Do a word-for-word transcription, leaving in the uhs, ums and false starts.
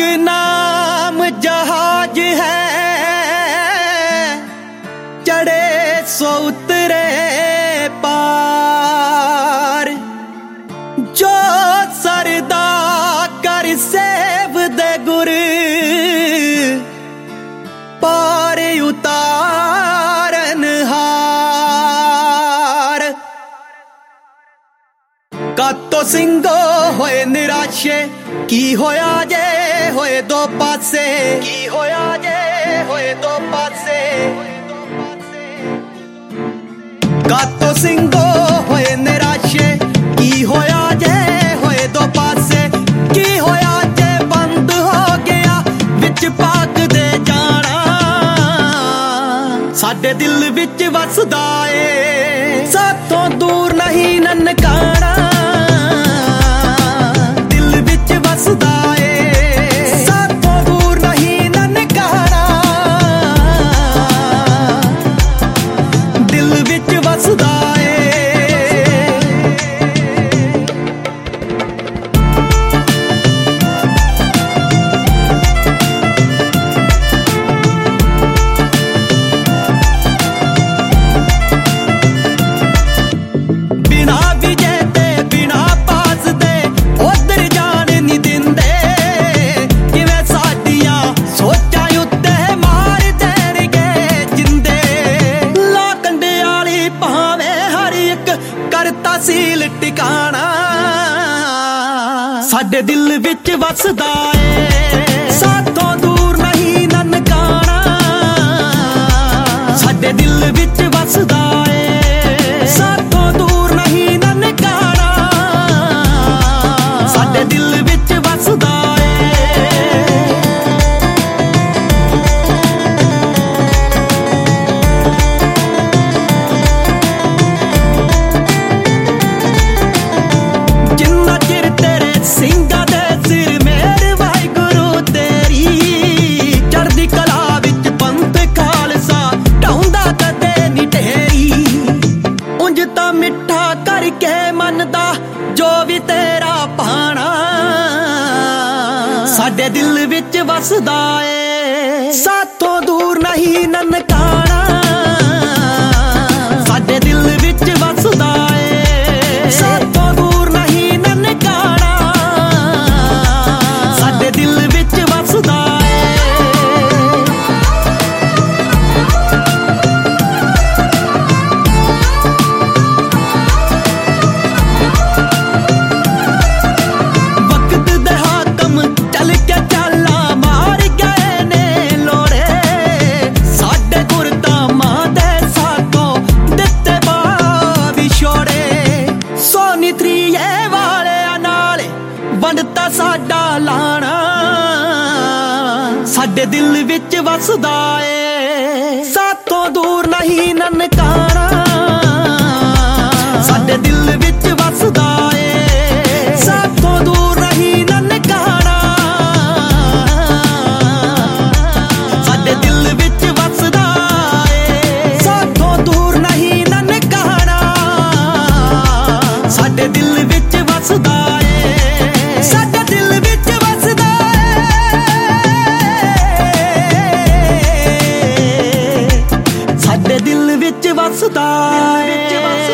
नाम जहाज है, चढ़े सो उतरे पार। जो सरदा कर सेव दे गुर, पार उतारन हार। कातो सिंगो होए निराशे, की होया जे होए दो पासे, की होया जे होए दो पासे। कातो सिंगो होए निराशे, की होया जे होए दो पासे। की होया जे बंद हो गया विच पाक दे जाना, साडे दिल विच वसदा ए साथों दूर नहीं ननकाना। दिल विच वसदा ए साथों दूर नहीं ननकाना, दिल विच वसदा ए। सील टिकाना साडे दिल विच वसदा ए साथों दूर नहीं ननकाना। साडे दिल विच वसदा ए साथों दूर नहीं ननकाना, साडे दिल विच वसदा ए। मिठा करके मन दा जो भी तेरा पाना, साडे दिल विच वसदा ए साथों दूर नहीं ननकाना। साडे दिल विच वसदा ए साथों दूर नहीं ननकाना, साडे दिल विच वसदा ए। वंडता साडा लाना साडे दिल विच वसदा ए साथों दूर नहीं ननकाना। साडे दिल विच वसदा ए साथों दूर नहीं ननकाना, साडे दिल विच वसदा ए साथों दूर नहीं ननकाना, साडे दिल विच वसदा ए साडे दिल विच वसदा ए, साडे दिल विच वसदा ए।